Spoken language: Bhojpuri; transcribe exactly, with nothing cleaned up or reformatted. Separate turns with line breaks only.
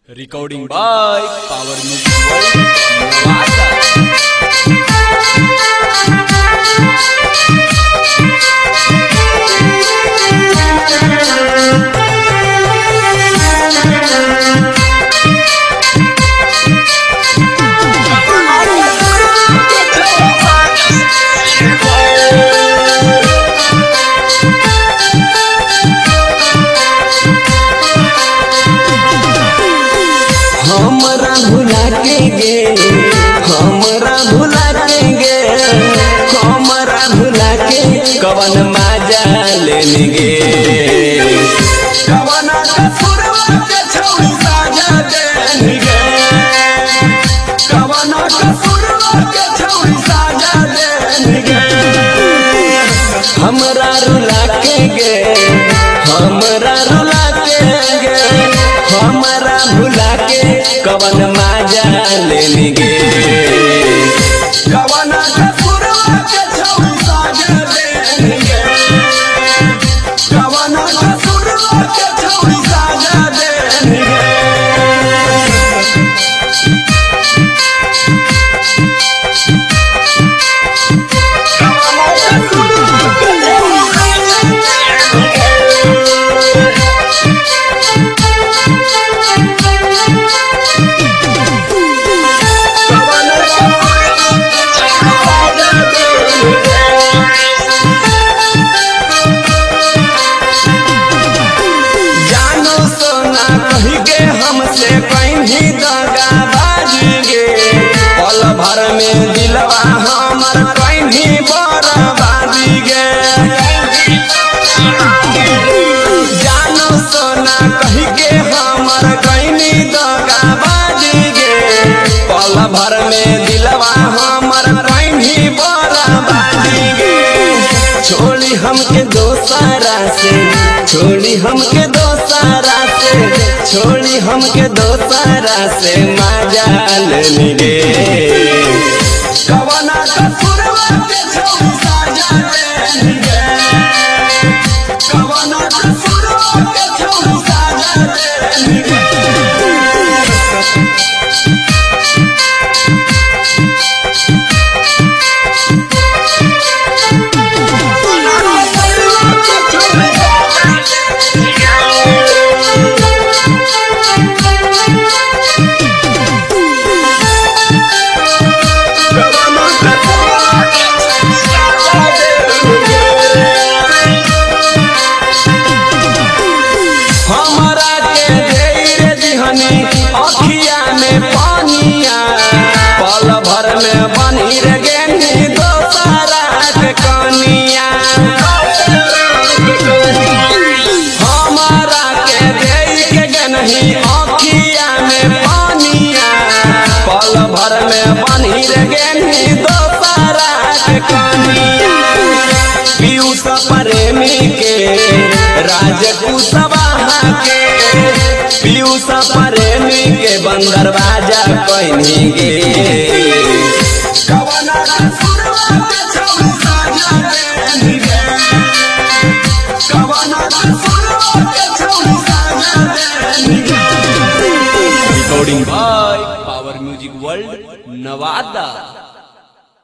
Recording by Power Music World, Nevada.
हमरा भुला के गे हमरा भुला के गे हमरा भुला के कवन माजा लेने गे कवन कसुरवा के छौड़ी साजा देने गे कवन कसुरवा के छौड़ी साजा देने गे हमरा रुला के गे हमरा रुला के गे हमरा भुला के कवन माजा लेने गे कवन कसुरवा के छौड़ी साजा देने गे कवन कसुरवा के छौड़ी साजा देने गे हमसे कहीं दगा बाजी गे पल भर में दिलवा हमर कहीं बर्बादी गे जानो सोना कही के हमर कहीं दगा बाजी गे पल भर में दिलवा हमर कहीं बर्बादी गे छोड़ी हमके दोसरा से छोड़ी हमके दोसरा से छोड़ी हमके दोसरा से माजा लेने गे कवना कसुरवा के छौड़ी साजा देने गे कवना कसुरवा के छौड़ी साजा देने गे हमरा के देर दिहनी अखिया में पानिया पल भर में बनी रे गेनी दोसरा के कनिया हमरा के देर के गनही अखिया में पानिया पल भर में बनी रे गेनी दोसरा के कनिया पीयूष प्रेमी के राजकुशवा के पीयूष प्रेमी के बंदर बाजा कहीं गे कवना कसुरवा के छौड़ी साजा देने गे कवना कसुरवा के छौड़ी साजा देने गे
Recording by Power Music World, Nevada.